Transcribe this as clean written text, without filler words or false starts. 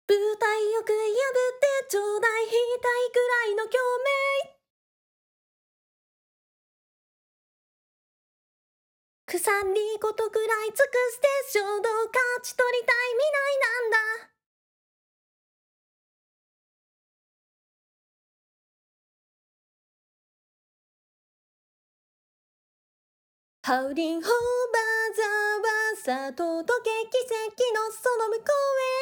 舞台よく破ってちょうだい、言いたいくらいの共鳴。腐りことくらい尽くして衝動勝ち取りたい未来なんだ。ハウリングオーバーザワーさ届け奇跡のその向こうへ。